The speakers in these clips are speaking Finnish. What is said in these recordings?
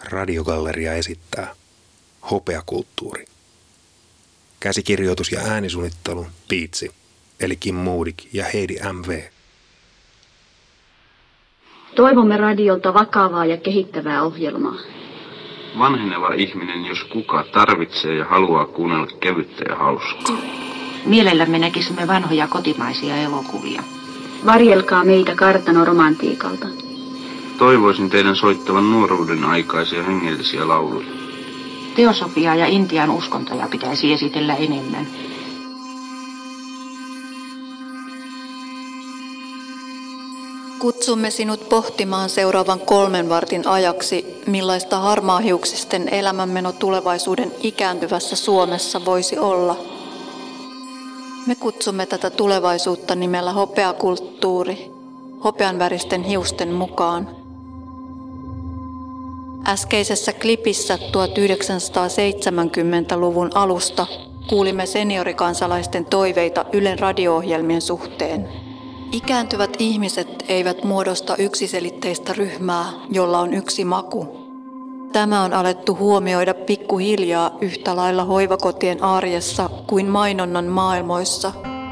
Radiogalleria esittää Hopeakulttuuri. Käsikirjoitus ja äänisuunnittelu Piitsi, eli Kim Moodik ja Heidi M.V. Toivomme radiolta vakavaa ja kehittävää ohjelmaa. Vanheneva ihminen, jos kuka, tarvitsee ja haluaa kuunnella kevyttä ja hauskaa. Mielellämme näkisimme vanhoja kotimaisia elokuvia. Varjelkaa meitä kartanoromantiikalta. Toivoisin teidän soittavan nuoruuden aikaisia hengellisiä lauluja. Teosofiaa ja Intian uskontoja pitäisi esitellä enemmän. Kutsumme sinut pohtimaan seuraavan 3 vartin ajaksi, millaista harmaahiuksisten elämänmeno tulevaisuuden ikääntyvässä Suomessa voisi olla. Me kutsumme tätä tulevaisuutta nimellä hopeakulttuuri, hopeanväristen hiusten mukaan. Äskeisessä klipissä 1970-luvun alusta kuulimme seniorikansalaisten toiveita Ylen radio-ohjelmien suhteen. Ikääntyvät ihmiset eivät muodosta yksiselitteistä ryhmää, jolla on yksi maku. Tämä on alettu huomioida pikkuhiljaa yhtä lailla hoivakotien arjessa kuin mainonnan maailmoissa.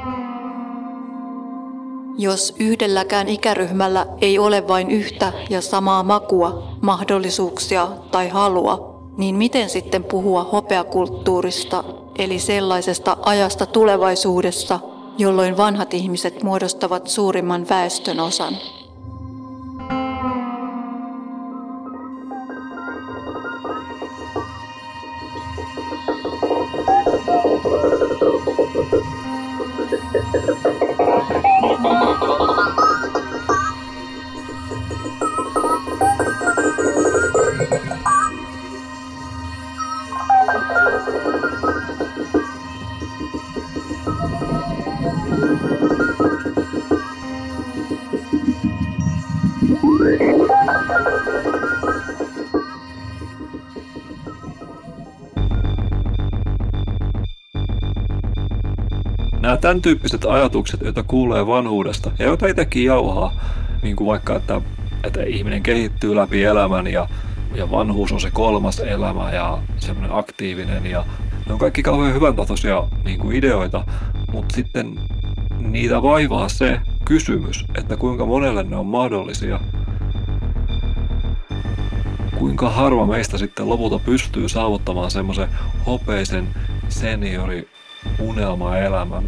Jos yhdelläkään ikäryhmällä ei ole vain yhtä ja samaa makua, mahdollisuuksia tai halua, niin miten sitten puhua hopeakulttuurista, eli sellaisesta ajasta tulevaisuudessa, jolloin vanhat ihmiset muodostavat suurimman väestönosan? Nämä tämän tyyppiset ajatukset, joita kuulee vanhuudesta ja joita itsekin jauhaa, niin kuin vaikka, että ihminen kehittyy läpi elämän ja vanhuus on se 3. elämä ja semmoinen aktiivinen ja ne on kaikki kauhean hyväntahtoisia niin kuin ideoita, mutta sitten niitä vaivaa se kysymys, että kuinka monelle ne on mahdollisia. Kuinka harva meistä sitten lopulta pystyy saavuttamaan semmoisen hopeisen seniori unelmaelämän.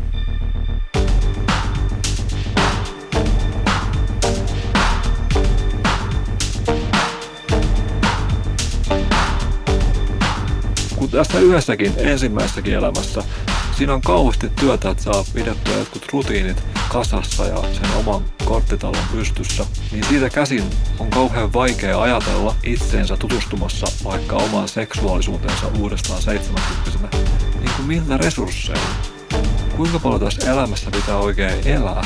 Kun tässä yhdessäkin ensimmäisessäkin elämässä siinä on kauheasti työtä, että saa pidettyä jotkut rutiinit kasassa ja sen oman korttitalon pystyssä, niin siitä käsin on kauhean vaikea ajatella itseensä tutustumassa vaikka omaan seksuaalisuutensa uudestaan 70-vuotiaana. Niin kuin millä resursseilla? Kuinka paljon tässä elämässä pitää oikein elää?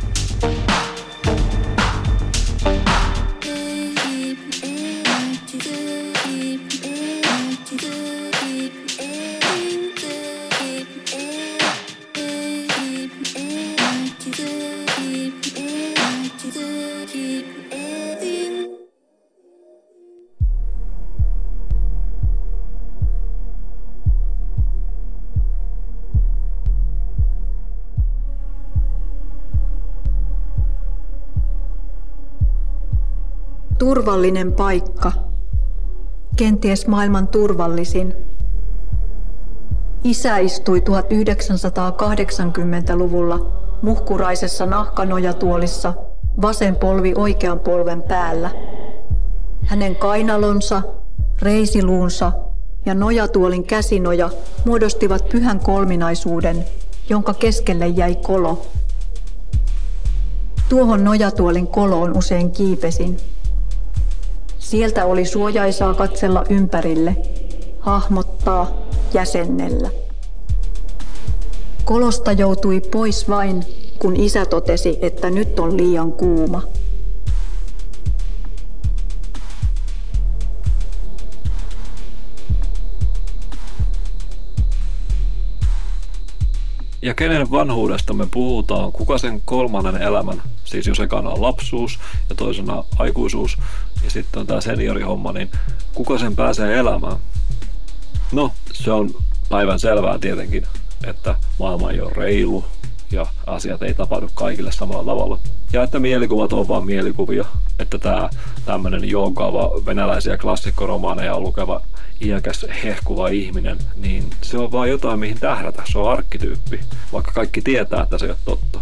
Turvallinen paikka. Kenties maailman turvallisin. Isä istui 1980-luvulla muhkuraisessa nahkanojatuolissa, vasen polvi oikean polven päällä. Hänen kainalonsa, reisiluunsa ja nojatuolin käsinoja muodostivat pyhän kolminaisuuden, jonka keskelle jäi kolo. Tuohon nojatuolin koloon usein kiipesin. Sieltä oli suojaisaa katsella ympärille, hahmottaa, jäsennellä. Kolosta joutui pois vain, kun isä totesi, että nyt on liian kuuma. Ja kenen vanhuudesta me puhutaan, kuka sen 3. elämän, siis jos ekana on lapsuus ja toisena aikuisuus ja sitten on tämä seniorihomma, niin kuka sen pääsee elämään? No, se on päivän selvää tietenkin, että maailma ei ole reilu ja asiat ei tapahdu kaikille samalla tavalla. Ja että mielikuvat on vaan mielikuvia, että tämä tämmöinen joogaava venäläisiä klassikkoromaaneja lukeva iäkäs hehkuva ihminen, niin se on vaan jotain mihin tähdätä, se on arkkityyppi, vaikka kaikki tietää, että se ei ole totta.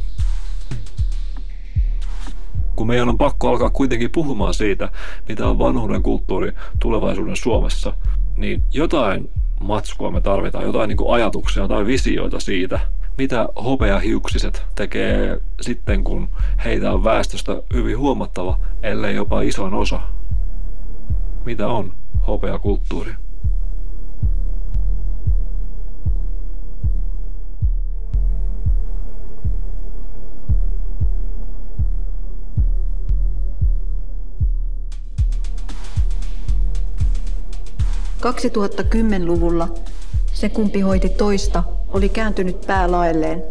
Kun meidän on pakko alkaa kuitenkin puhumaan siitä, mitä on vanhuuden kulttuuri tulevaisuuden Suomessa, niin jotain matskua me tarvitaan, jotain niin kuin ajatuksia tai visioita siitä, mitä hopeahiuksiset tekee sitten, kun heitä on väestöstä hyvin huomattava, ellei jopa isoin osa. Mitä on hopeakulttuuri? –2010-luvulla se, kumpi hoiti toista, oli kääntynyt päälaelleen.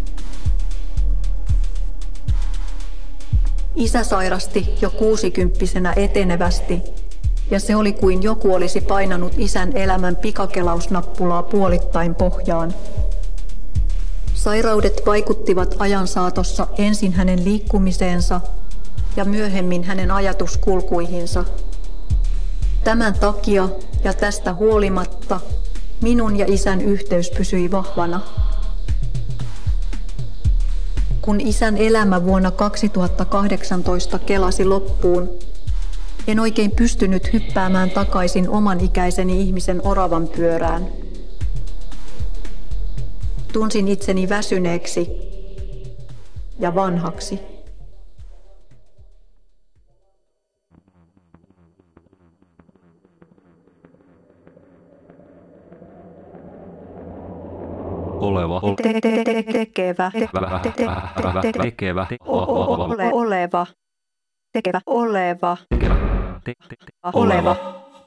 Isä sairasti jo 60-vuotiaana etenevästi, ja se oli kuin joku olisi painanut isän elämän pikakelausnappulaa puolittain pohjaan. Sairaudet vaikuttivat ajan saatossa ensin hänen liikkumiseensa ja myöhemmin hänen ajatuskulkuihinsa. Tämän takia ja tästä huolimatta minun ja isän yhteys pysyi vahvana. Kun isän elämä vuonna 2018 kelasi loppuun, en oikein pystynyt hyppäämään takaisin oman ikäiseni ihmisen oravan pyörään. Tunsin itseni väsyneeksi ja vanhaksi. Oleva. Tekevä. Tekevä. Oleva. Tekevä. Oleva. Oleva.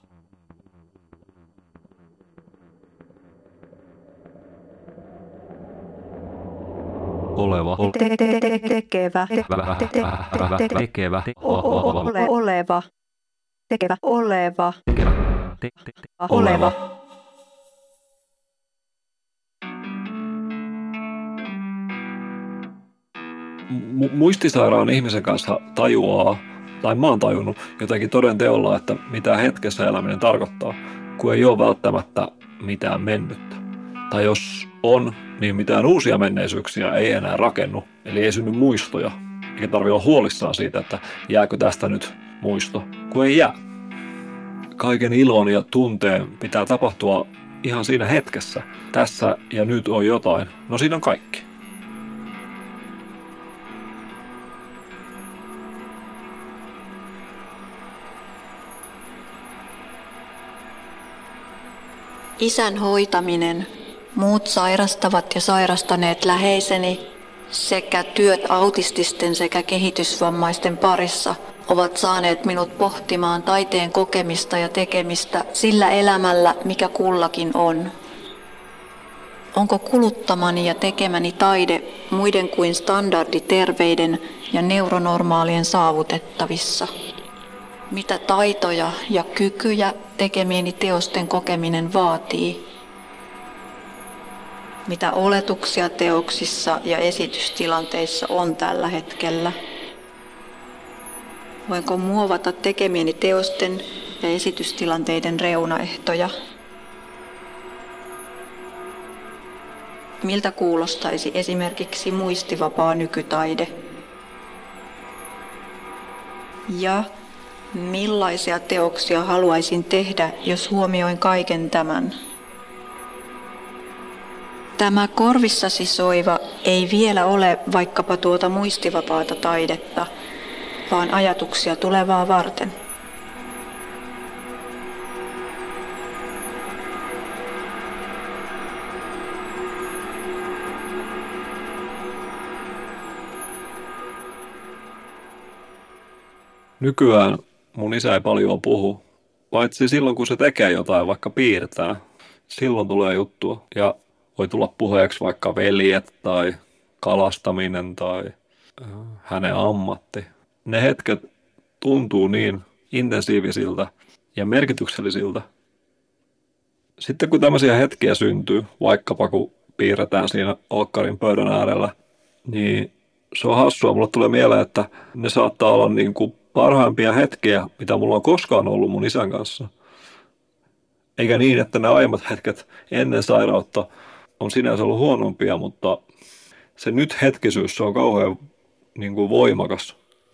Oleva. Tekevä. Tekevä. Oleva. Tekevä. Oleva. Oleva. Muistisairaan ihmisen kanssa tajuaa, tai mä oon tajunnut jotenkin toden teolla, että mitä hetkessä eläminen tarkoittaa, kun ei ole välttämättä mitään mennyttä. Tai jos on, niin mitään uusia menneisyyksiä ei enää rakennu, eli ei synny muistoja. Eikä tarvitse olla huolissaan siitä, että jääkö tästä nyt muisto, kun ei jää. Kaiken ilon ja tunteen pitää tapahtua ihan siinä hetkessä. Tässä ja nyt on jotain. No siinä on kaikki. Isän hoitaminen, muut sairastavat ja sairastaneet läheiseni sekä työt autististen sekä kehitysvammaisten parissa ovat saaneet minut pohtimaan taiteen kokemista ja tekemistä sillä elämällä, mikä kullakin on. Onko kuluttamani ja tekemäni taide muiden kuin standarditerveiden ja neuronormaalien saavutettavissa? Mitä taitoja ja kykyjä tekemieni teosten kokeminen vaatii? Mitä oletuksia teoksissa ja esitystilanteissa on tällä hetkellä? Voinko muovata tekemieni teosten ja esitystilanteiden reunaehtoja? Miltä kuulostaisi esimerkiksi muistivapaa nykytaide? Ja millaisia teoksia haluaisin tehdä, jos huomioin kaiken tämän? Tämä korvissasi soiva ei vielä ole vaikkapa tuota muistivapaata taidetta, vaan ajatuksia tulevaa varten. Nykyään mun isä ei paljon puhu, paitsi silloin kun se tekee jotain, vaikka piirtää. Silloin tulee juttua ja voi tulla puheeksi vaikka veljet tai kalastaminen tai hänen ammatti. Ne hetket tuntuu niin intensiivisiltä ja merkityksellisiltä. Sitten kun tämmöisiä hetkiä syntyy, vaikkapa kun piirretään siinä olkkarin pöydän äärellä, niin se on hassua. Mulle tulee mieleen, että ne saattaa olla niin kuin parhaimpia hetkiä, mitä mulla on koskaan ollut mun isän kanssa. Eikä niin, että ne aiemmat hetket ennen sairautta on sinänsä ollut huonompia, mutta se nyt hetkisyys, se on kauhean niin kuin voimakas.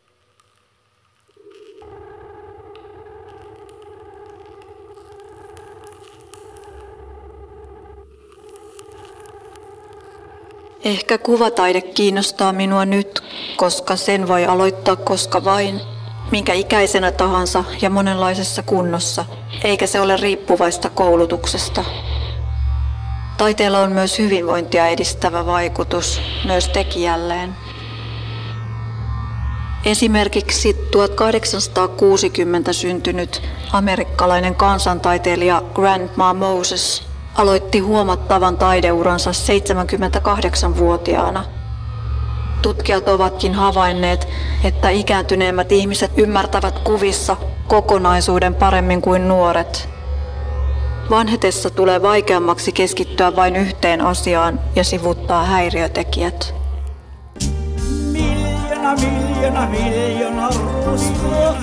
Ehkä kuvataide kiinnostaa minua nyt, koska sen voi aloittaa koska vain, minkä ikäisenä tahansa ja monenlaisessa kunnossa, eikä se ole riippuvaista koulutuksesta. Taiteella on myös hyvinvointia edistävä vaikutus, myös tekijälleen. Esimerkiksi 1860 syntynyt amerikkalainen kansantaiteilija Grandma Moses aloitti huomattavan taideuransa 78-vuotiaana. Tutkijat ovatkin havainneet, että ikääntyneemmät ihmiset ymmärtävät kuvissa kokonaisuuden paremmin kuin nuoret. Vanhetessa tulee vaikeammaksi keskittyä vain yhteen asiaan ja sivuuttaa häiriötekijät. Miljoona ruusua.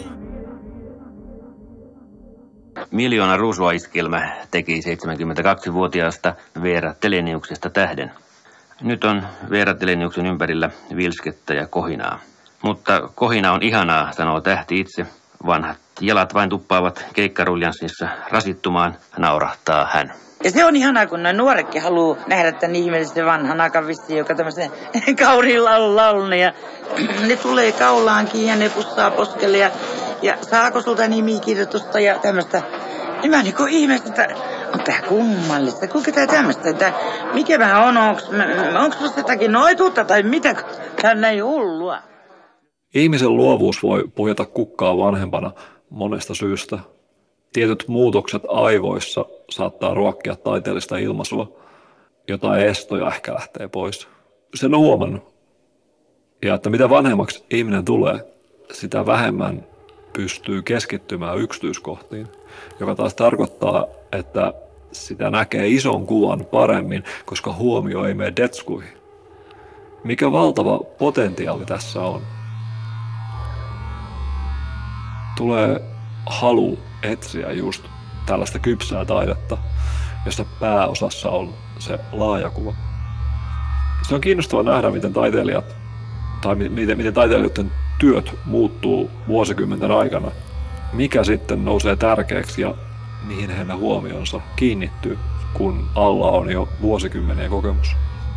Miljoona ruusua-iskelmä teki 72-vuotiaasta Veera Teleniuksesta tähden. Nyt on Veera Teleniuksen ympärillä vilskettä ja kohinaa. Mutta kohina on ihanaa, sanoo tähti itse. Vanhat jalat vain tuppaavat keikkaruljanssissa rasittumaan, naurahtaa hän. Ja se on ihanaa, kun nämä nuoretkin haluaa nähdä tämän ihmeellisen vanhan akavissin, joka tämmöisen kauniin laulun. Ja ne tulee kaulaankin ja ne pussaa poskelle ja saako sulta nimikirjoitusta ja tämmöistä. Niin mä niin ihmeessä, että on tää kummallista. Kuinka tää tämmöistä, että mikä vähän on, onko susta jotakin noituutta tai mitä, tää on näin hullua. Ihmisen luovuus voi puhjata kukkaa vanhempana monesta syystä. Tietyt muutokset aivoissa saattaa ruokkia taiteellista ilmaisua, jotain estoja ehkä lähtee pois. Sen on huomannut. Ja että mitä vanhemmaksi ihminen tulee, sitä vähemmän pystyy keskittymään yksityiskohtiin, joka taas tarkoittaa, että sitä näkee ison kuvan paremmin, koska huomio ei mene detskuihin. Mikä valtava potentiaali tässä on. Tulee halu etsiä just tällaista kypsää taidetta, jossa pääosassa on se laaja kuva. Se on kiinnostavaa nähdä, miten taiteilijat tai miten taiteilijoiden työt muuttuu vuosikymmenten aikana. Mikä sitten nousee tärkeäksi ja mihin heidän huomionsa kiinnittyy, kun alla on jo vuosikymmenien kokemus.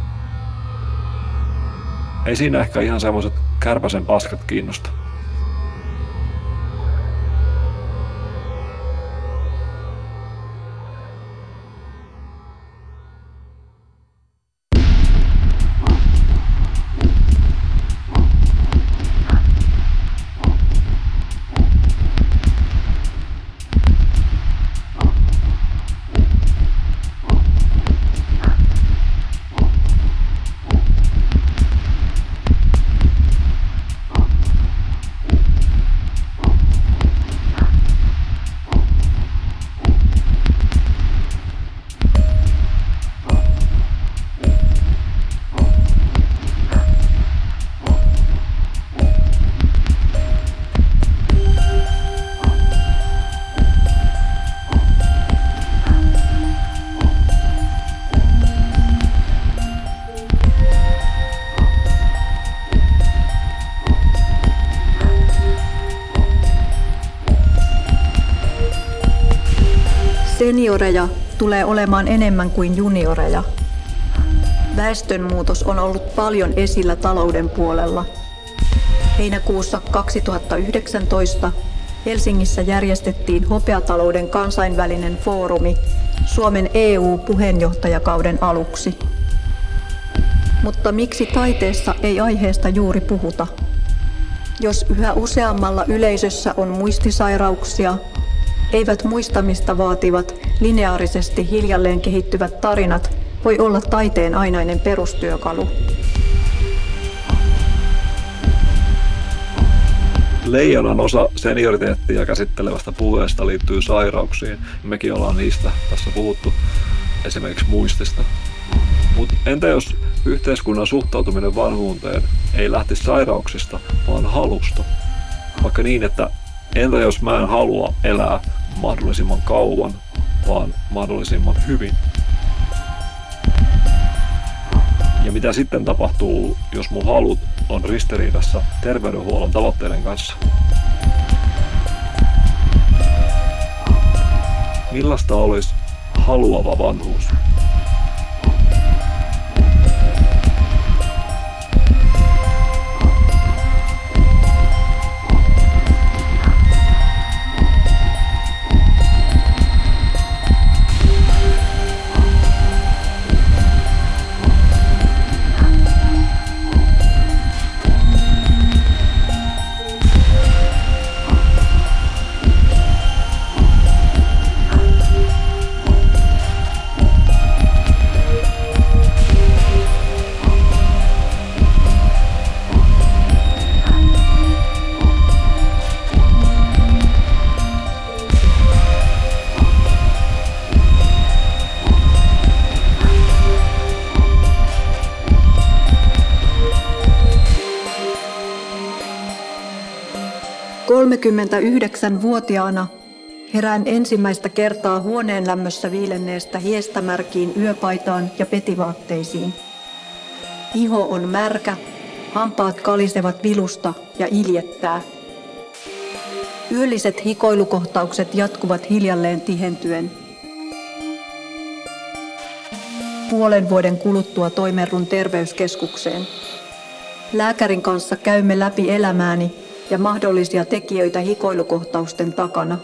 Ei siinä ehkä ihan semmoiset kärpäsen paskat kiinnosta. Senioreja tulee olemaan enemmän kuin junioreja. Väestönmuutos on ollut paljon esillä talouden puolella. Heinäkuussa 2019 Helsingissä järjestettiin hopeatalouden kansainvälinen foorumi Suomen EU-puheenjohtajakauden aluksi. Mutta miksi taiteessa ei aiheesta juuri puhuta? Jos yhä useammalla yleisössä on muistisairauksia, eivät muistamista vaativat, lineaarisesti hiljalleen kehittyvät tarinat voi olla taiteen ainainen perustyökalu. Leijonan osa senioriteettia käsittelevästä puheesta liittyy sairauksiin. Mekin ollaan niistä tässä puhuttu, esimerkiksi muistista. Mutta entä jos yhteiskunnan suhtautuminen vanhuuteen ei lähtisi sairauksista, vaan halusta? Vaikka niin, että entä jos mä en halua elää mahdollisimman kauan, vaan mahdollisimman hyvin? Ja mitä sitten tapahtuu, jos mun halut on ristiriidassa terveydenhuollon tavoitteiden kanssa? Millaista olisi haluava vanhuus? Vuotiaana herään ensimmäistä kertaa huoneen lämmössä viilenneestä hiestämärkiin yöpaitaan ja petivaatteisiin. Iho on märkä, hampaat kalisevat vilusta ja iljettää. Yölliset hikoilukohtaukset jatkuvat hiljalleen tihentyen. Puolen vuoden kuluttua toimerrun terveyskeskukseen. Lääkärin kanssa käymme läpi elämääni ja mahdollisia tekijöitä hikoilukohtausten takana.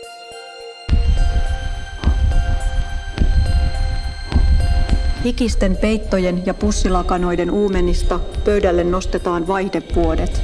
Hikisten peittojen ja pussilakanoiden uumenista pöydälle nostetaan vaihdevuodet.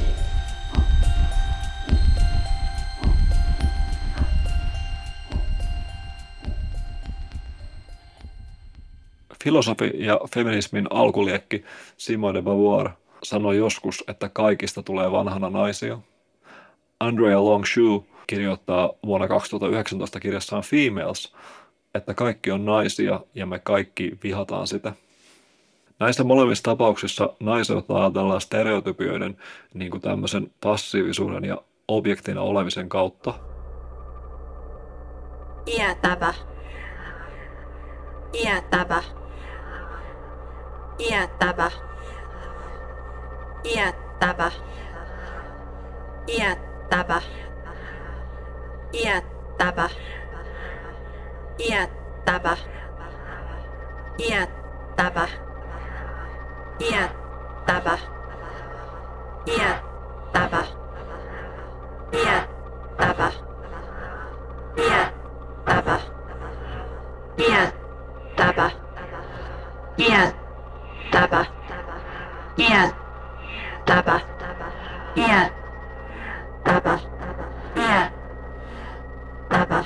Filosofi ja feminismin alkuliekki Simone de Beauvoir sanoi joskus, että kaikista tulee vanhana naisia. Andrea Longshoe kirjoittaa vuonna 2019 kirjassaan Females, että kaikki on naisia ja me kaikki vihataan sitä. Näissä molemmissa tapauksissa naiseutta ajatellaan stereotypioiden niin kuin tämmöisen passiivisuuden ja objektina olemisen kautta. Iätävä. Iättävä. Iättävä. Iättävä. Iättävä. Iättävä. Iättävä. Iättävä. Iättävä. Iättävä. Iättävä. Iättävä. Iättävä. Iättävä. Iättävä. Iättävä. Iättävä.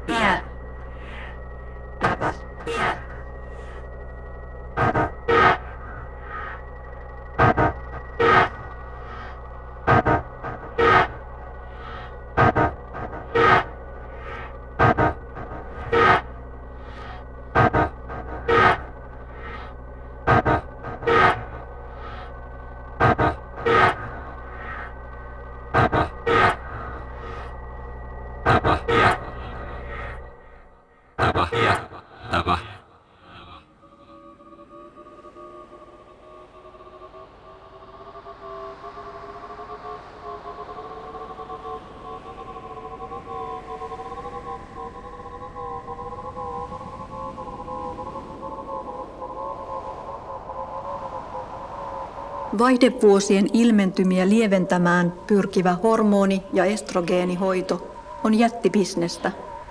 Vaihdevuosien ilmentymiä lieventämään pyrkivä hormoni- ja estrogeenihoito on jättibisnestä.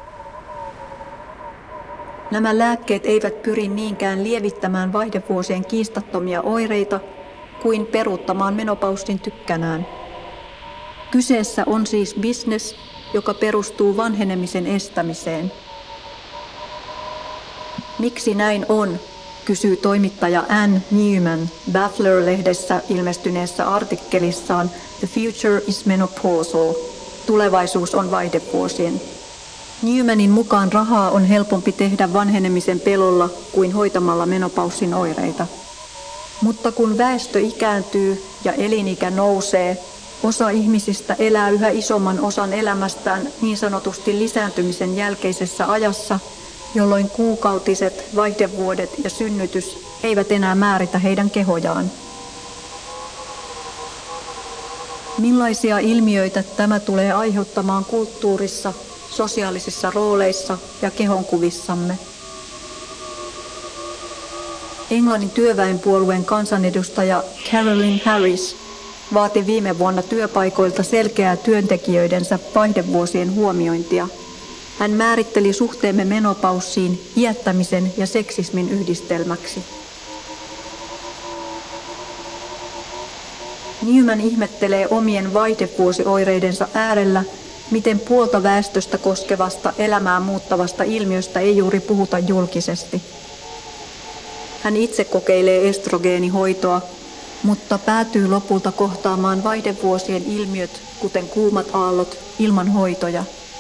Nämä lääkkeet eivät pyri niinkään lievittämään vaihdevuosien kiistattomia oireita kuin peruuttamaan menopaussin tykkänään. Kyseessä on siis bisnes, joka perustuu vanhenemisen estämiseen. Miksi näin on kysyy toimittaja Anne Newman Baffler-lehdessä ilmestyneessä artikkelissaan The Future is Menopausal. Tulevaisuus on vaihdevuosien. Newmanin mukaan rahaa on helpompi tehdä vanhenemisen pelolla kuin hoitamalla menopaussin oireita. Mutta kun väestö ikääntyy ja elinikä nousee, osa ihmisistä elää yhä isomman osan elämästään niin sanotusti lisääntymisen jälkeisessä ajassa, jolloin kuukautiset, vaihdevuodet ja synnytys eivät enää määritä heidän kehojaan. Millaisia ilmiöitä tämä tulee aiheuttamaan kulttuurissa, sosiaalisissa rooleissa ja kehonkuvissamme? Englannin työväenpuolueen kansanedustaja Caroline Harris vaati viime vuonna työpaikoilta selkeää työntekijöidensä vaihdevuosien huomiointia. Hän määritteli suhteemme menopaussiin iättämisen ja seksismin yhdistelmäksi. Newman ihmettelee omien vaihdevuosioireidensa äärellä, miten puolta väestöstä koskevasta elämää muuttavasta ilmiöstä ei juuri puhuta julkisesti. Hän itse kokeilee estrogeenihoitoa, mutta päätyy lopulta kohtaamaan vaihdevuosien ilmiöt, kuten kuumat aallot, ilman hoitoja.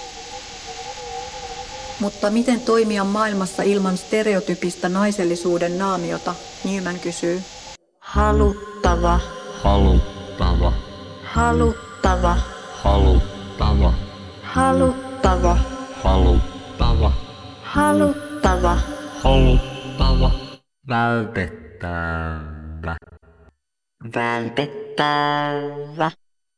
Mutta miten toimia maailmassa ilman stereotypistä naisellisuuden naamiota, Newman kysyy. Haluttava. Haluttava. Haluttava. Haluttava. Haluttava. Haluttava. Haluttava. Haluttava. Vältettävä. Vältettävä.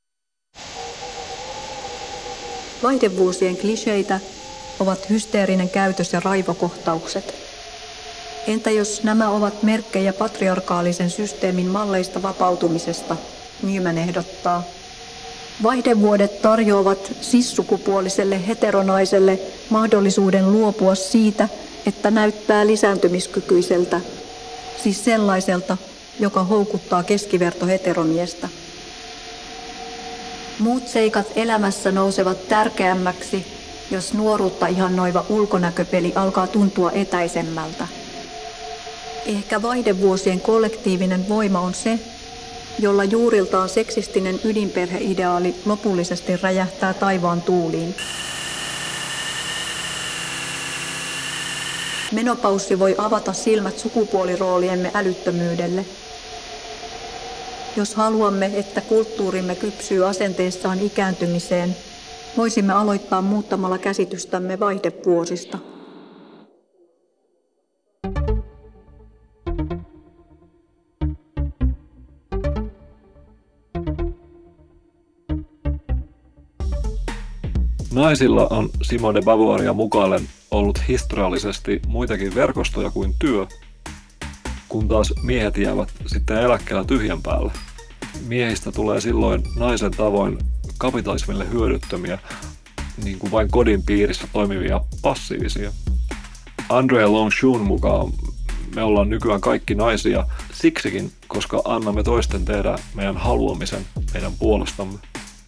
Vaihdevuosien kliseitä ovat hysteerinen käytös ja raivokohtaukset. Entä jos nämä ovat merkkejä patriarkaalisen systeemin malleista vapautumisesta, Newman ehdottaa. Vaihdevuodet tarjoavat cis-sukupuoliselle heteronaiselle mahdollisuuden luopua siitä, että näyttää lisääntymiskykyiseltä, siis sellaiselta, joka houkuttaa keskivertoheteromiestä. Muut seikat elämässä nousevat tärkeämmäksi, jos nuoruutta ihannoiva ulkonäköpeli alkaa tuntua etäisemmältä. Ehkä vaihdevuosien kollektiivinen voima on se, jolla juuriltaan seksistinen ydinperheideaali lopullisesti räjähtää taivaan tuuliin. Menopaussi voi avata silmät sukupuolirooliemme älyttömyydelle. Jos haluamme, että kulttuurimme kypsyy asenteessaan ikääntymiseen, voisimme aloittaa muuttamalla käsitystämme vaihdevuosista. Naisilla on Simone de Beauvoiria mukaillen ollut historiallisesti muitakin verkostoja kuin työ, kun taas miehet jäävät sitten eläkkeellä tyhjän päälle. Miehistä tulee silloin naisen tavoin kapitalismille hyödyttömiä, niin kuin vain kodin piirissä toimivia passiivisia. Andrea Longshun mukaan me ollaan nykyään kaikki naisia siksikin, koska annamme toisten tehdä meidän haluamisen meidän puolestamme.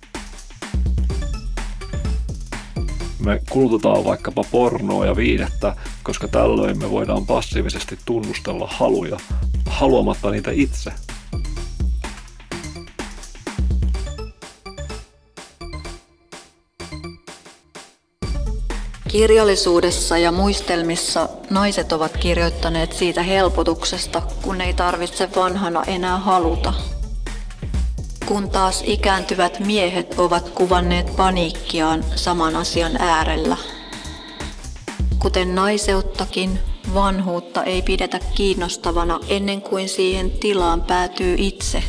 Me kulutetaan vaikkapa pornoa ja viihdettä, koska tällöin me voidaan passiivisesti tunnustella haluja, haluamatta niitä itse. Kirjallisuudessa ja muistelmissa naiset ovat kirjoittaneet siitä helpotuksesta, kun ei tarvitse vanhana enää haluta. Kun taas ikääntyvät miehet ovat kuvanneet paniikkiaan saman asian äärellä. Kuten naiseuttakin, vanhuutta ei pidetä kiinnostavana ennen kuin siihen tilaan päätyy itse.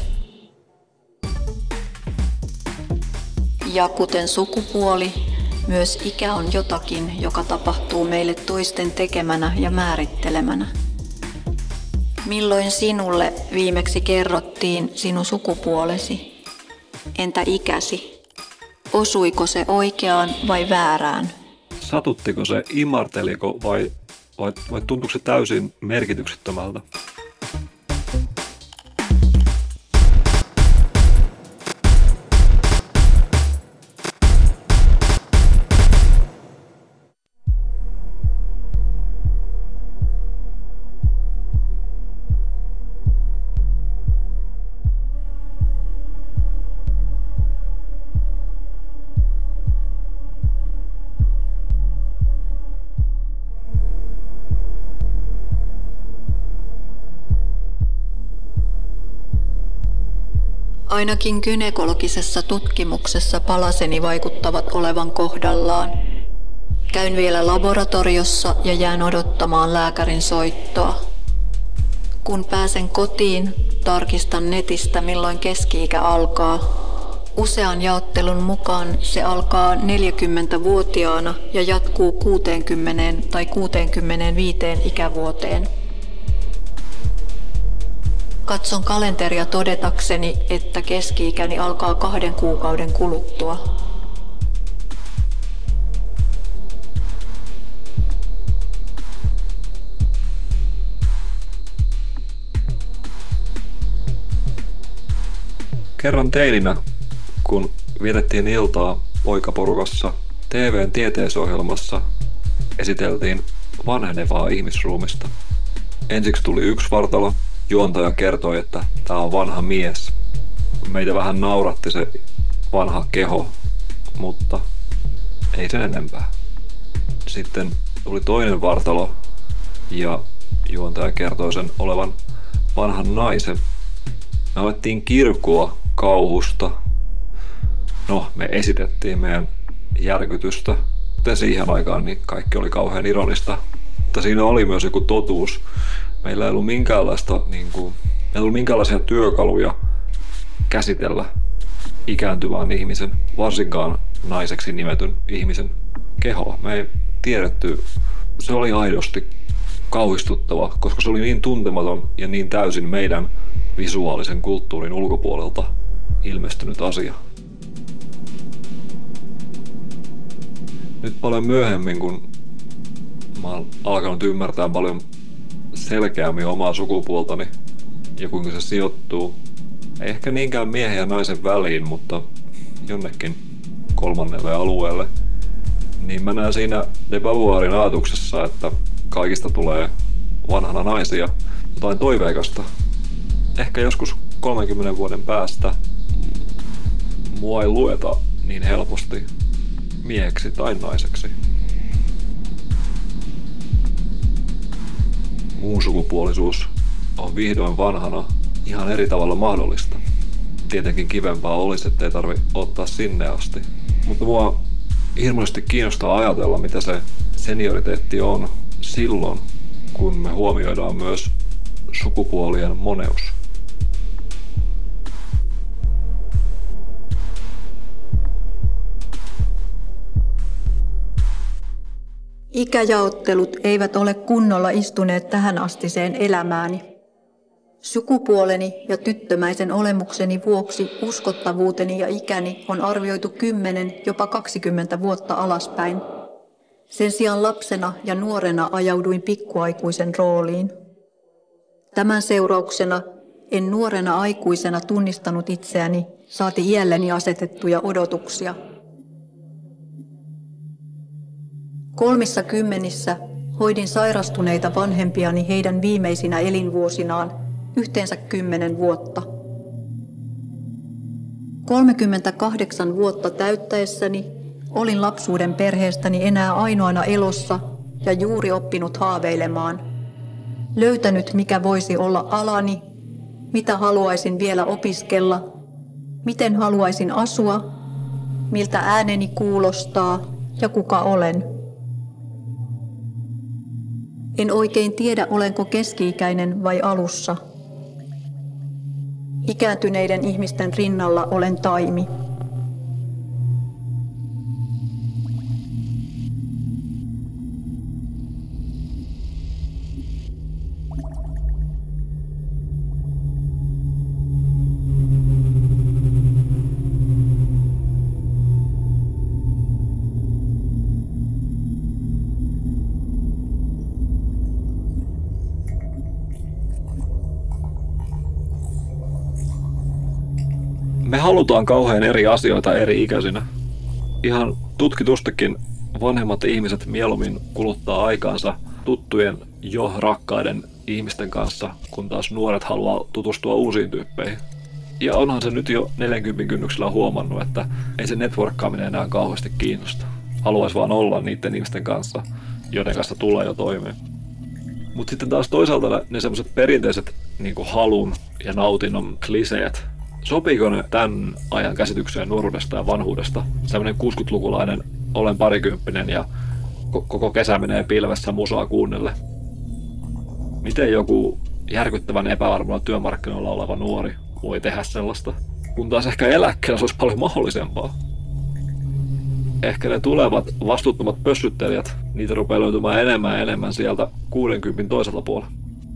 Ja kuten sukupuoli, myös ikä on jotakin, joka tapahtuu meille toisten tekemänä ja määrittelemänä. Milloin sinulle viimeksi kerrottiin sinun sukupuolesi? Entä ikäsi? Osuiko se oikeaan vai väärään? Satuttiko se, imarteliko vai tuntuiko se täysin merkityksettömältä? Ainakin gynekologisessa tutkimuksessa palaseni vaikuttavat olevan kohdallaan. Käyn vielä laboratoriossa ja jään odottamaan lääkärin soittoa. Kun pääsen kotiin, tarkistan netistä milloin keski-ikä alkaa. Usean jaottelun mukaan se alkaa 40-vuotiaana ja jatkuu 60 tai 65 ikävuoteen. Katson kalenteria todetakseni, että keski-ikäni alkaa 2 kuukauden kuluttua. Kerran teininä, kun vietettiin iltaa poikaporukassa, TV:n tieteisohjelmassa esiteltiin vanhenevaa ihmisruumista. Ensiksi tuli yksi vartalo. Juontaja kertoi, että tämä on vanha mies. Meitä vähän nauratti se vanha keho, mutta ei sen enempää. Sitten tuli toinen vartalo ja juontaja kertoi sen olevan vanhan naisen. Me alettiin kirkua kauhusta. No, me esitettiin meidän järkytystä. Mutta siihen aikaan niin kaikki oli kauhean ironista. Mutta siinä oli myös joku totuus. Meillä ei ollut minkäänlaisia työkaluja käsitellä ikääntyvän ihmisen, varsinkaan naiseksi nimetyn ihmisen kehoa. Me ei tiedetty, se oli aidosti kauhistuttava, koska se oli niin tuntematon ja niin täysin meidän visuaalisen kulttuurin ulkopuolelta ilmestynyt asia. Nyt paljon myöhemmin, kun mä oon alkanut ymmärtää paljon selkeämmin omaa sukupuoltani ja kuinka se sijoittuu, ei ehkä niinkään miehen ja naisen väliin, mutta jonnekin kolmannelle alueelle, niin mä näen siinä de Beauvoirin ajatuksessa, että kaikista tulee vanhana naisia, jotain toiveikasta. Ehkä joskus 30 vuoden päästä mua ei lueta niin helposti mieheksi tai naiseksi. Muun sukupuolisuus on vihdoin vanhana ihan eri tavalla mahdollista. Tietenkin kivempaa olisi, ettei tarvitse ottaa sinne asti. Mutta mua hirveästi kiinnostaa ajatella, mitä se senioriteetti on silloin, kun me huomioidaan myös sukupuolien moneus. Ikäjaottelut eivät ole kunnolla istuneet tähänastiseen elämääni. Sukupuoleni ja tyttömäisen olemukseni vuoksi uskottavuuteni ja ikäni on arvioitu 10, jopa 20 vuotta alaspäin. Sen sijaan lapsena ja nuorena ajauduin pikkuaikuisen rooliin. Tämän seurauksena en nuorena aikuisena tunnistanut itseäni, saati iälleni asetettuja odotuksia. 30 hoidin sairastuneita vanhempiani heidän viimeisinä elinvuosinaan, yhteensä 10 vuotta. 38 vuotta täyttäessäni olin lapsuuden perheestäni enää ainoana elossa ja juuri oppinut haaveilemaan. Löytänyt, mikä voisi olla alani, mitä haluaisin vielä opiskella, miten haluaisin asua, miltä ääneni kuulostaa ja kuka olen. En oikein tiedä, olenko keski-ikäinen vai alussa. Ikääntyneiden ihmisten rinnalla olen taimi. Me halutaan kauhean eri asioita eri ikäisinä. Ihan tutkitustikin vanhemmat ihmiset mieluummin kuluttaa aikaansa tuttujen jo rakkaiden ihmisten kanssa, kun taas nuoret haluaa tutustua uusiin tyyppeihin. Ja onhan se nyt jo 40 kynnyksellä huomannut, että ei se networkkaaminen enää kauheasti kiinnosta. Haluaisi vaan olla niiden ihmisten kanssa, joiden kanssa tulee jo toimeen. Mutta sitten taas toisaalta ne semmoiset perinteiset niin kuin halun ja nautinnon kliseet, Sopiiko ne tämän ajan käsitykseen nuoruudesta ja vanhuudesta? Sellainen 60-lukulainen, olen parikymppinen ja koko kesä menee pilvessä musaa kuunnelle. Miten joku järkyttävän epävarmalla työmarkkinoilla oleva nuori voi tehdä sellaista? Kun taas ehkä eläkkeellä se olisi paljon mahdollisempaa. Ehkä ne tulevat vastuuttomat pössyttelijät, niitä rupeaa löytymään enemmän ja enemmän sieltä 60 toiselta puolella.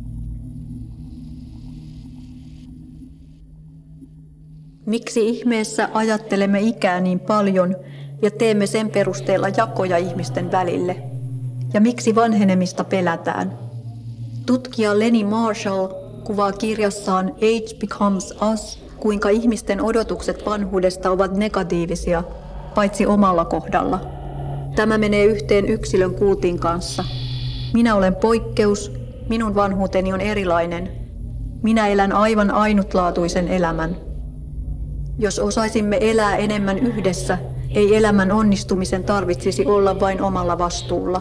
Miksi ihmeessä ajattelemme ikää niin paljon ja teemme sen perusteella jakoja ihmisten välille? Ja miksi vanhenemista pelätään? Tutkija Lenny Marshall kuvaa kirjassaan Age Becomes Us, kuinka ihmisten odotukset vanhuudesta ovat negatiivisia, paitsi omalla kohdalla. Tämä menee yhteen yksilön kultin kanssa. Minä olen poikkeus, minun vanhuuteni on erilainen. Minä elän aivan ainutlaatuisen elämän. Jos osaisimme elää enemmän yhdessä, ei elämän onnistumisen tarvitsisi olla vain omalla vastuulla.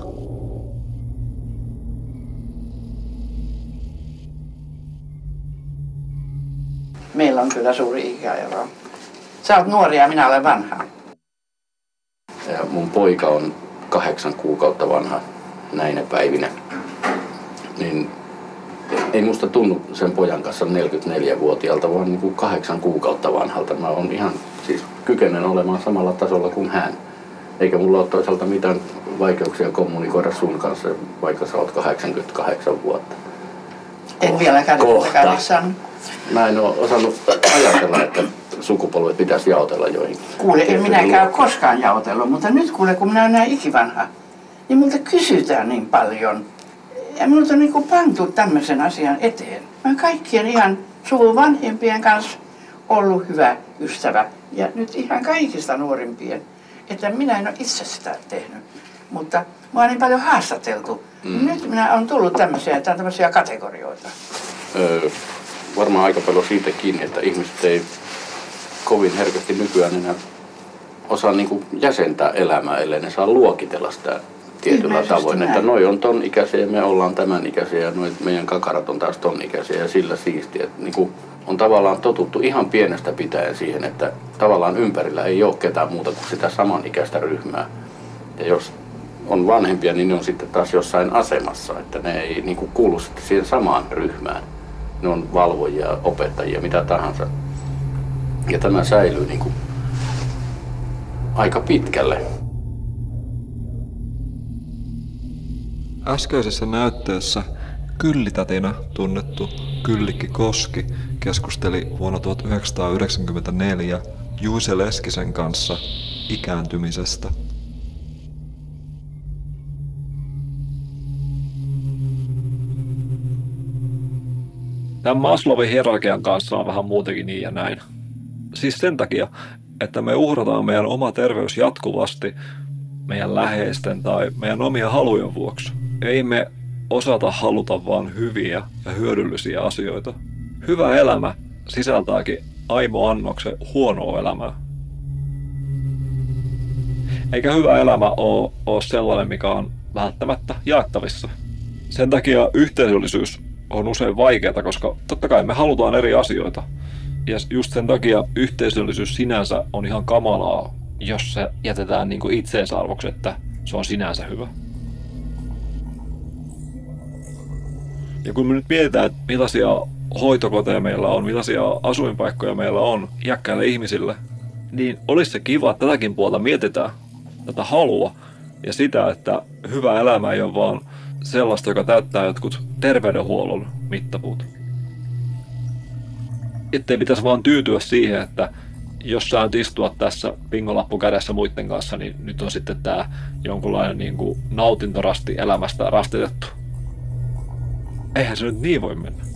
Meillä on kyllä suuri ikäero. Sä oot nuori ja minä olen vanha. Ja mun poika on 8 kuukautta vanha näinä päivinä. Niin ei musta tunnu sen pojan kanssa 44-vuotiaalta, vaan niin kuin 8 kuukautta vanhalta. Mä oon ihan siis kykenen olemaan samalla tasolla kuin hän. Eikä mulla ole toisaalta mitään vaikeuksia kommunikoida sun kanssa, vaikka sä oot 88 vuotta. En vieläkään kädessään. Mä en ole osannut ajatella, että sukupolvet pitäisi jaotella joihinkin. Kuule, en minäkään ole koskaan jaotellut, mutta nyt kuule, kun minä olen näin ikivanha, niin multa kysytään niin paljon. Ja minulta on niin kuin pantu tämmöisen asian eteen. Mä olen kaikkien ihan suvun vanhempien kanssa ollut hyvä ystävä. Ja nyt ihan kaikista nuorimpien. Että minä en ole itse sitä tehnyt. Mutta mua on niin paljon haastateltu. Nyt minä on tullut tämmöisiä kategorioita. Varmaan aika paljon siitä kiinni, että ihmiset ei kovin herkästi nykyään enää osaa niin kuin jäsentää elämää, ellei ne saa luokitella sitä tietyllä tavoin. Näin. Että noi on ton ikäisiä ja me ollaan tämän ikäisiä ja noi meidän kakarat on taas ton ikäisiä ja sillä siistiä. Niin kuin on tavallaan totuttu ihan pienestä pitäen siihen, että tavallaan ympärillä ei ole ketään muuta kuin sitä samanikäistä ryhmää. Ja jos on vanhempia, niin ne on sitten taas jossain asemassa, että ne ei niin kuin kuulu sitten siihen samaan ryhmään. Ne on valvojia, opettajia, mitä tahansa. Ja tämä säilyy niin kuin aika pitkälle. Äskeisessä näytteessä Kyllitätinä tunnettu Kyllikki Koski keskusteli vuonna 1994 Juise Leskisen kanssa ikääntymisestä. Tämän Maslowin hierarkian kanssa on vähän muutenkin niin ja näin. Siis sen takia, että me uhrataan meidän oma terveys jatkuvasti meidän läheisten tai meidän omien halujen vuoksi. Ei me osata haluta vaan hyviä ja hyödyllisiä asioita. Hyvä elämä sisältääkin aimo annoksen huonoa elämää. Eikä hyvä elämä ole sellainen, mikä on välttämättä jaettavissa. Sen takia yhteisöllisyys on usein vaikeaa, koska totta kai me halutaan eri asioita. Ja just sen takia yhteisöllisyys sinänsä on ihan kamalaa, jos se jätetään niin kuin itseisarvoksi, että se on sinänsä hyvä. Ja kun me nyt mietitään, että millaisia hoitokoteja meillä on, millaisia asuinpaikkoja meillä on iäkkäille ihmisille, niin olisi se kiva, että tätäkin puolta mietitään, tätä halua ja sitä, että hyvä elämä ei ole vaan sellaista, joka täyttää jotkut terveydenhuollon mittapuut. Ettei pitäisi vaan tyytyä siihen, että jos sä nyt istua tässä pingolappu kädessä muiden kanssa, niin nyt on sitten tää jonkunlainen niin kuin nautintorasti elämästä rastitettu. Eihän se nyt niin voi mennä.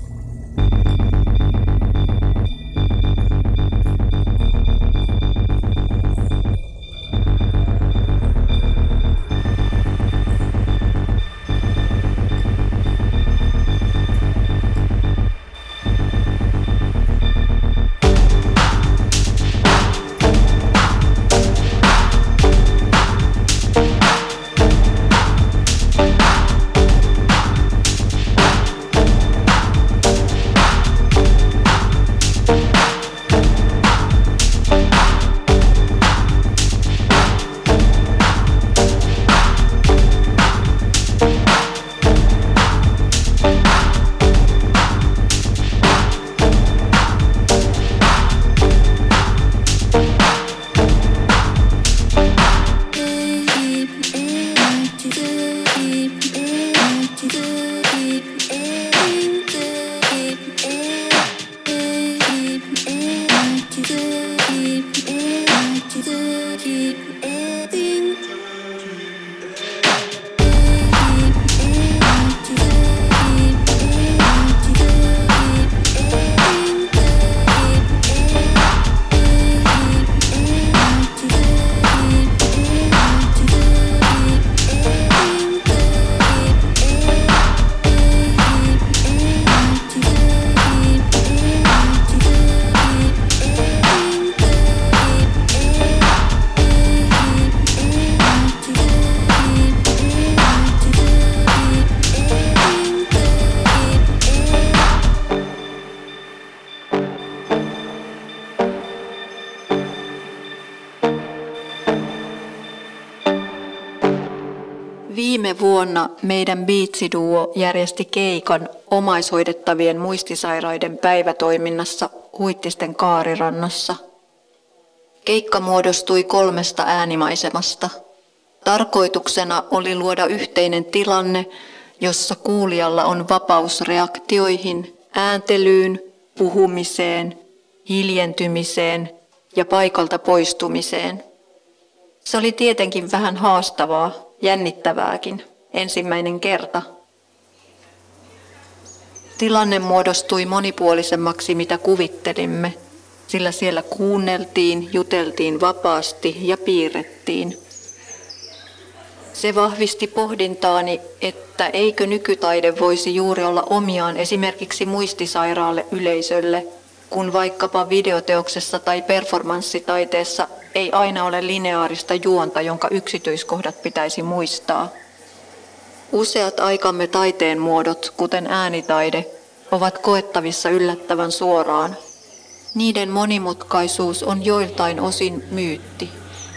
vuonna meidän biitsiduo järjesti keikan omaishoidettavien muistisairaiden päivätoiminnassa Huittisten Kaarirannassa. Keikka muodostui 3 äänimaisemasta. Tarkoituksena oli luoda yhteinen tilanne, jossa kuulijalla on vapaus reaktioihin, ääntelyyn, puhumiseen, hiljentymiseen ja paikalta poistumiseen. Se oli tietenkin vähän haastavaa, jännittävääkin, ensimmäinen kerta. Tilanne muodostui monipuolisemmaksi, mitä kuvittelimme, sillä siellä kuunneltiin, juteltiin vapaasti ja piirrettiin. Se vahvisti pohdintaani, että eikö nykytaide voisi juuri olla omiaan esimerkiksi muistisairaalle yleisölle, kun vaikkapa videoteoksessa tai performanssitaiteessa ei aina ole lineaarista juonta, jonka yksityiskohdat pitäisi muistaa. Useat aikamme taiteen muodot, kuten äänitaide, ovat koettavissa yllättävän suoraan. Niiden monimutkaisuus on joiltain osin myytti.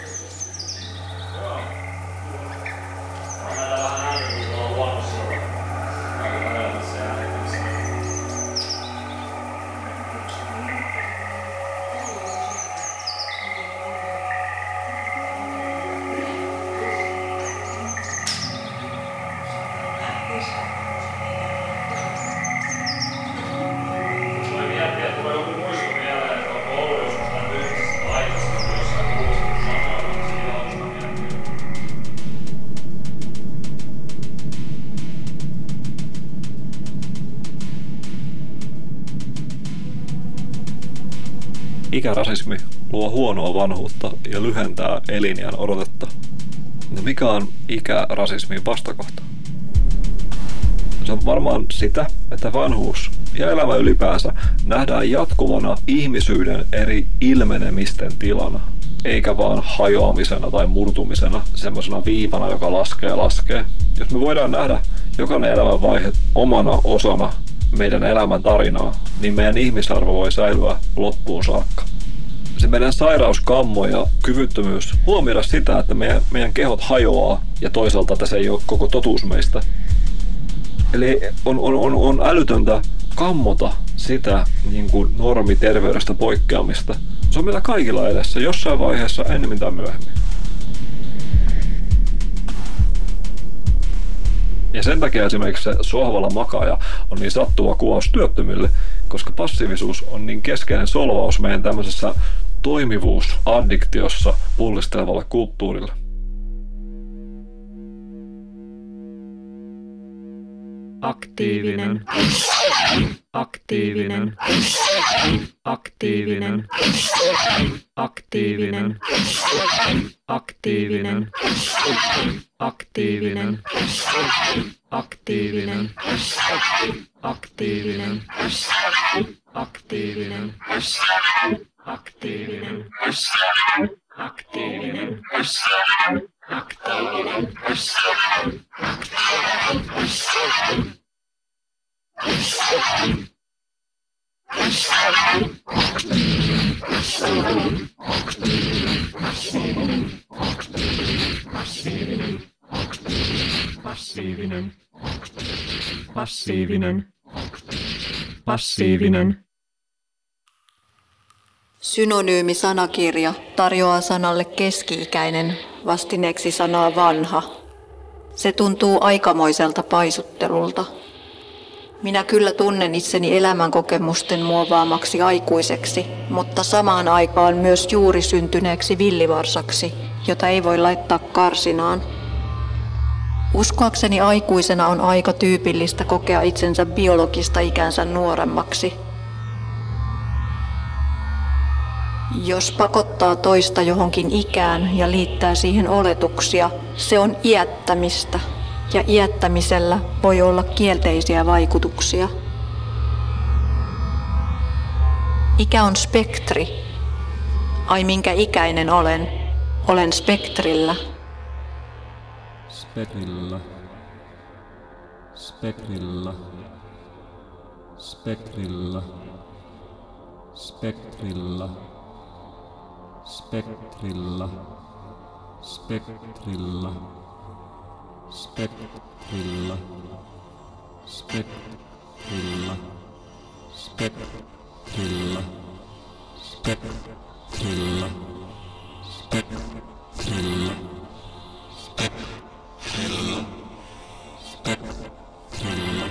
Ikärasismi luo huonoa vanhuutta ja lyhentää eliniän odotetta. No mikä on ikärasismin vastakohta? Se on varmaan sitä, että vanhuus ja elämä ylipäänsä nähdään jatkuvana ihmisyyden eri ilmenemisten tilana, eikä vaan hajoamisena tai murtumisena, semmoisena viivana, joka laskee. Jos me voidaan nähdä jokainen elämänvaihe omana osana meidän elämän tarinaa, niin meidän ihmisarvo voi säilyä loppuun saakka. Se meidän sairauskammo ja kyvyttömyys huomioida sitä, että meidän kehot hajoaa ja toisaalta tässä ei ole koko totuus meistä. Eli on älytöntä kammota sitä niin kuin normiterveydestä poikkeamista. Se on meillä kaikilla edessä jossain vaiheessa ennemmin tai myöhemmin. Ja sen takia esimerkiksi se sohvalla makaaja on niin sattuva kuvaus työttömille, koska passiivisuus on niin keskeinen solvaus meidän tämmöisessä toimivuusaddiktiossa pullistelevalle kulttuurille. Aktiivinen. Aktiivinen. Aktiivinen. Aktiivinen. Aktiivinen. Aktiivinen. Aktiivinen. Aktiivinen. Aktiivinen. Aktiivinen. Aktiivinen. Aktiivinen. Passiivinen. Passiivinen. Passiivinen. Synonyymi-sanakirja tarjoaa sanalle keski-ikäinen vastineeksi sanaa vanha. Se tuntuu aikamoiselta paisuttelulta. Minä kyllä tunnen itseni elämänkokemusten muovaamaksi aikuiseksi, mutta samaan aikaan myös juuri syntyneeksi villivarsaksi, jota ei voi laittaa karsinaan. Uskoakseni aikuisena on aika tyypillistä kokea itsensä biologista ikänsä nuoremmaksi. Jos pakottaa toista johonkin ikään ja liittää siihen oletuksia, se on iättämistä. Ja iättämisellä voi olla kielteisiä vaikutuksia. Ikä on spektri. Ai minkä ikäinen olen? Olen spektrillä. Spektrillä. Spektrillä. Spektrillä. Spektrillä. Spektrillä. Spektrillä. Spektrilla. Spektrilla. Spektrilla. Spektrilla. Spektrilla. Spektrilla. Spektrilla.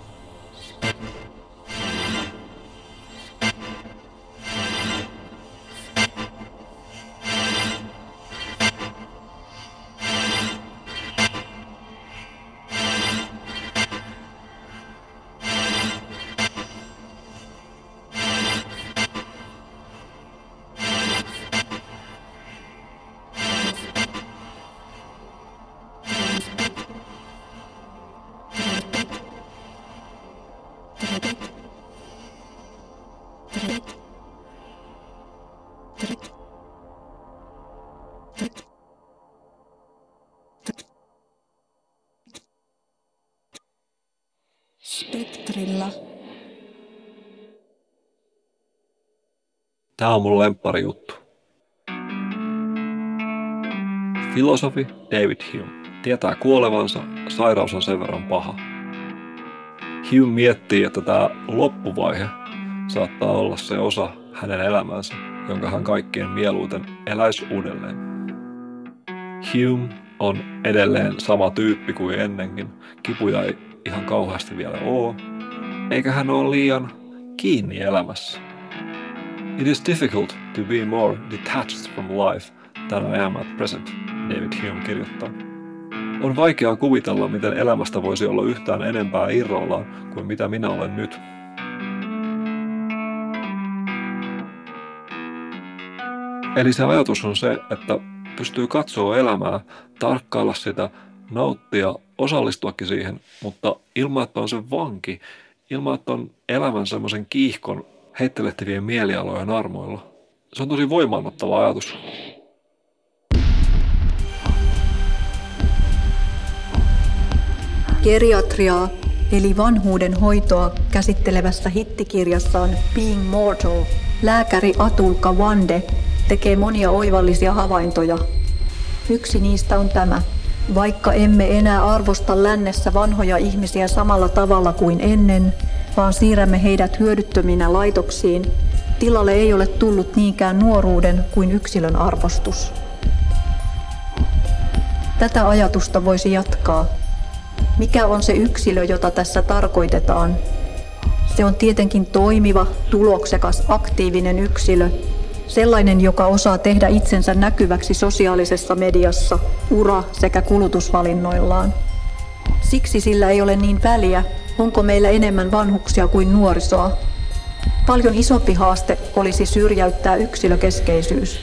Spektrillä. Tää on mun lemppari juttu. Filosofi David Hume tietää kuolevansa, sairaus on sen verran paha. Hume miettii, että tämä loppuvaihe saattaa olla se osa hänen elämänsä, jonka hän kaikkien mieluiten eläisi uudelleen. Hume on edelleen sama tyyppi kuin ennenkin. Kipuja ei ihan kauheasti vielä ole, eikä hän ole liian kiinni elämässä. It is difficult to be more detached from life than I am at present, David Hume kirjoittaa. On vaikeaa kuvitella, miten elämästä voisi olla yhtään enempää irrallaan kuin mitä minä olen nyt. Eli se ajatus on se, että pystyy katsoa elämää, tarkkailla sitä, nauttia, osallistuakin siihen, mutta ilman, että on se vanki, ilman, että on elämän semmoisen kiihkon heittelehtivien mielialojen armoilla. Se on tosi voimaannuttava ajatus. Geriatriaa, eli vanhuuden hoitoa käsittelevässä hittikirjassaan Being Mortal, lääkäri Atul Gawande tekee monia oivallisia havaintoja. Yksi niistä on tämä. Vaikka emme enää arvosta lännessä vanhoja ihmisiä samalla tavalla kuin ennen, vaan siirrämme heidät hyödyttöminä laitoksiin, tilalle ei ole tullut niinkään nuoruuden kuin yksilön arvostus. Tätä ajatusta voisi jatkaa. Mikä on se yksilö, jota tässä tarkoitetaan? Se on tietenkin toimiva, tuloksekas, aktiivinen yksilö, sellainen, joka osaa tehdä itsensä näkyväksi sosiaalisessa mediassa, ura- sekä kulutusvalinnoillaan. Siksi sillä ei ole niin väliä, onko meillä enemmän vanhuksia kuin nuorisoa. Paljon isompi haaste olisi syrjäyttää yksilökeskeisyys.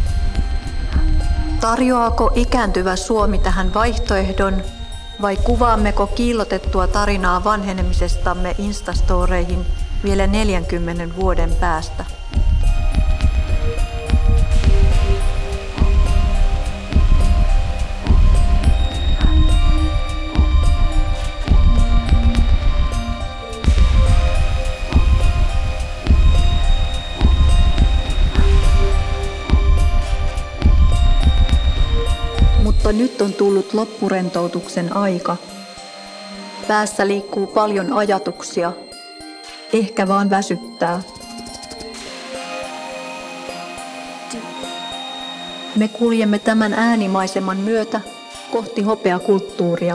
Tarjoaako ikääntyvä Suomi tähän vaihtoehdon, vai kuvaammeko kiillotettua tarinaa vanhenemisestamme instastoreihin vielä 40 vuoden päästä? Mutta nyt on tullut loppurentoutuksen aika. Päässä liikkuu paljon ajatuksia. Ehkä vaan väsyttää. Me kuljemme tämän äänimaiseman myötä kohti hopeakulttuuria.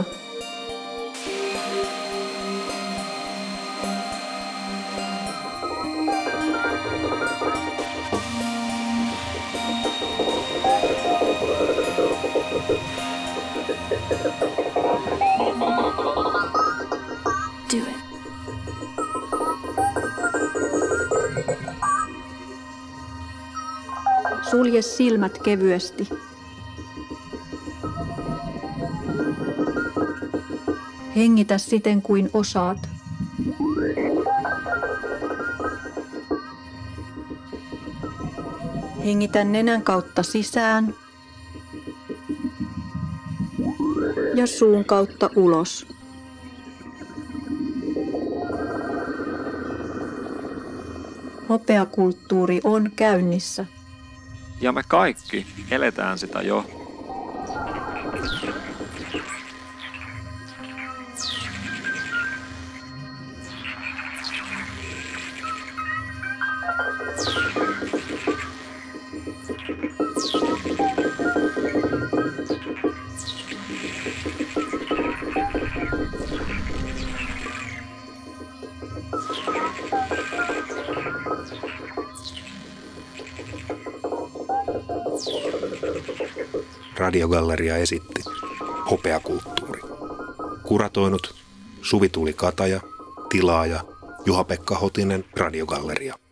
Do it. Sulje silmät kevyesti. Hengitä siten kuin osaat. Hengitä nenän kautta sisään ja suun kautta ulos. Hopeakulttuuri on käynnissä. Ja me kaikki eletään sitä jo. Radiogalleria esitti Hopeakulttuuri. Kuratoinut Suvi-Tuuli Kataja, tilaaja Juha-Pekka Hotinen, Radiogalleria.